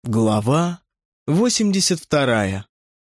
Глава 82.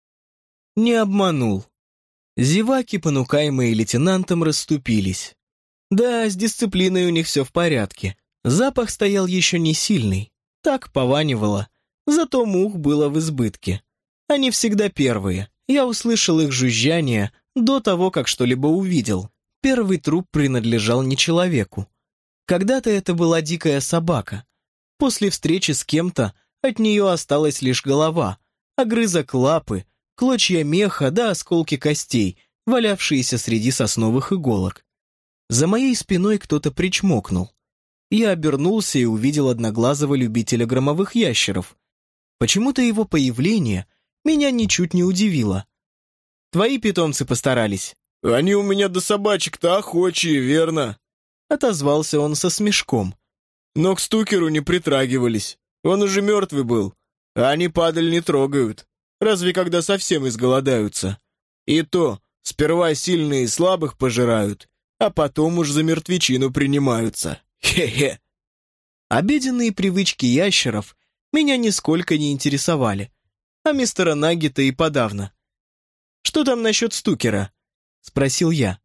Не обманул. Зеваки, понукаемые лейтенантом, расступились. Да, с дисциплиной у них все в порядке. Запах стоял еще не сильный. Так пованивало. Зато мух было в избытке. Они всегда первые. Я услышал их жужжание до того, как что-либо увидел. Первый труп принадлежал не человеку. Когда-то это была дикая собака. После встречи с кем-то от нее осталась лишь голова, огрызок лапы, клочья меха да осколки костей, валявшиеся среди сосновых иголок. За моей спиной кто-то причмокнул. Я обернулся и увидел одноглазого любителя громовых ящеров. Почему-то его появление меня ничуть не удивило. «Твои питомцы постарались?» «Они у меня до собачек-то охочие, верно?» Отозвался он со смешком. «Но к стукеру не притрагивались. Он уже мертвый был, а они падаль не трогают, разве когда совсем изголодаются. И то, сперва сильные и слабых пожирают, а потом уж за мертвечину принимаются. Хе-хе». Обеденные привычки ящеров меня нисколько не интересовали, а мистера Наггета и подавно. «Что там насчет стукера?» — спросил я.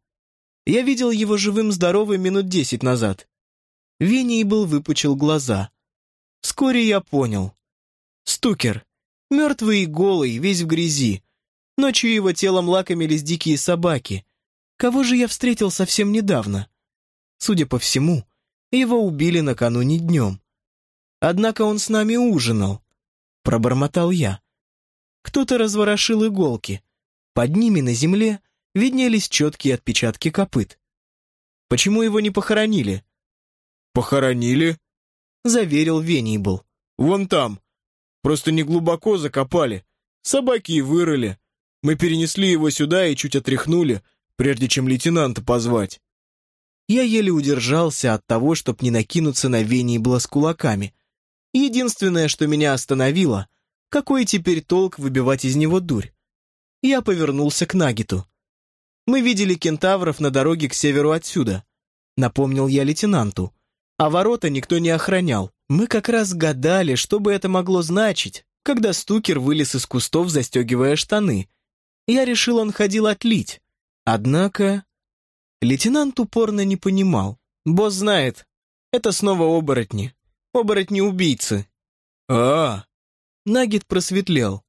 Я видел его живым-здоровым минут 10 назад. Венейбл выпучил глаза. Вскоре я понял. Стукер. Мертвый и голый, весь в грязи. Ночью его телом лакомились дикие собаки. Кого же я встретил совсем недавно? Судя по всему, его убили накануне днем. Однако он с нами ужинал. Пробормотал я. Кто-то разворошил иголки. Под ними на земле виднелись четкие отпечатки копыт. Почему его не похоронили? «Похоронили?» — заверил Венейбл. «Вон там. Просто не глубоко закопали. Собаки и вырыли. Мы перенесли его сюда и чуть отряхнули, прежде чем лейтенанта позвать». Я еле удержался от того, чтоб не накинуться на Венейбла с кулаками. Единственное, что меня остановило, какой теперь толк выбивать из него дурь? Я повернулся к Наггету. «Мы видели кентавров на дороге к северу отсюда», — напомнил я лейтенанту. «А ворота никто не охранял. Мы как раз гадали, что бы это могло значить, когда стукер вылез из кустов, застегивая штаны. Я решил, он ходил отлить. Однако...» Лейтенант упорно не понимал. «Босс знает. Это снова оборотни. Оборотни-убийцы». «А-а-а!» Наггет просветлел.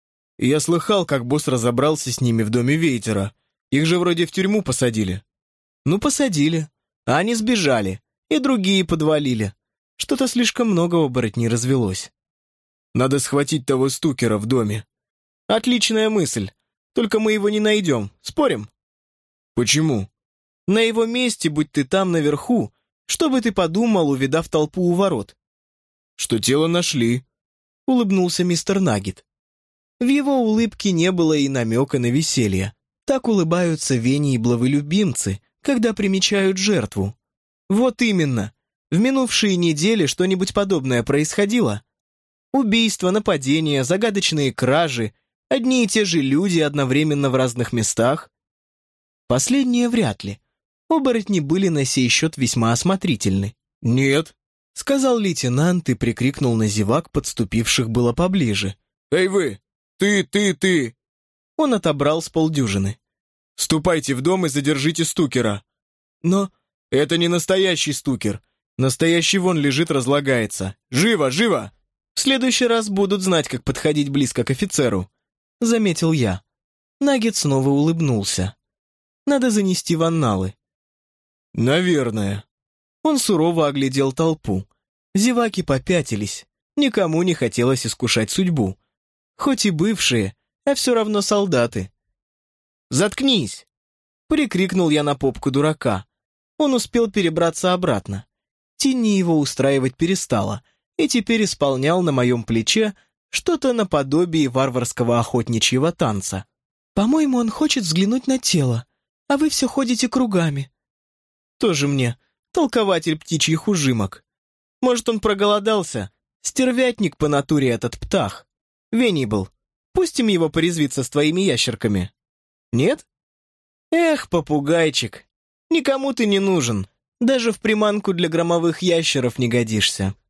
«Я слыхал, как босс разобрался с ними в доме Вейтера. Их же вроде в тюрьму посадили». «Ну, посадили. А они сбежали. И другие подвалили. Что-то слишком много оборотней развелось». «Надо схватить того стукера в доме». «Отличная мысль. Только мы его не найдем. Спорим?» «Почему?» «На его месте, будь ты там наверху, что бы ты подумал, увидав толпу у ворот?» «Что тело нашли», — улыбнулся мистер Наггет. В его улыбке не было и намека на веселье. Так улыбаются Венейбловы любимцы, когда примечают жертву. Вот именно. В минувшие недели что-нибудь подобное происходило? Убийства, нападения, загадочные кражи, одни и те же люди одновременно в разных местах? Последнее вряд ли. Оборотни были на сей счет весьма осмотрительны. «Нет», — сказал лейтенант и прикрикнул на зевак, подступивших было поближе. «Эй вы! Ты!» Он отобрал с полдюжины. «Ступайте в дом и задержите стукера». «Но это не настоящий стукер. Настоящий вон лежит, разлагается. Живо, живо!» в следующий раз будут знать, как подходить близко к офицеру», — заметил я. Наггет снова улыбнулся. «Надо занести в анналы». «Наверное». Он сурово оглядел толпу. Зеваки попятились. Никому не хотелось искушать судьбу. Хоть и бывшие, а все равно солдаты. «Заткнись!» — прикрикнул я на попку дурака. Он успел перебраться обратно. Тинни его устраивать перестала, и теперь исполнял на моем плече что-то наподобие варварского охотничьего танца. «По-моему, он хочет взглянуть на тело, а вы все ходите кругами». Тоже мне толкователь птичьих ужимок. Может, он проголодался? Стервятник по натуре этот птах. Венейбл, пустим его порезвиться с твоими ящерками. Нет? Эх, попугайчик, никому ты не нужен. Даже в приманку для громовых ящеров не годишься.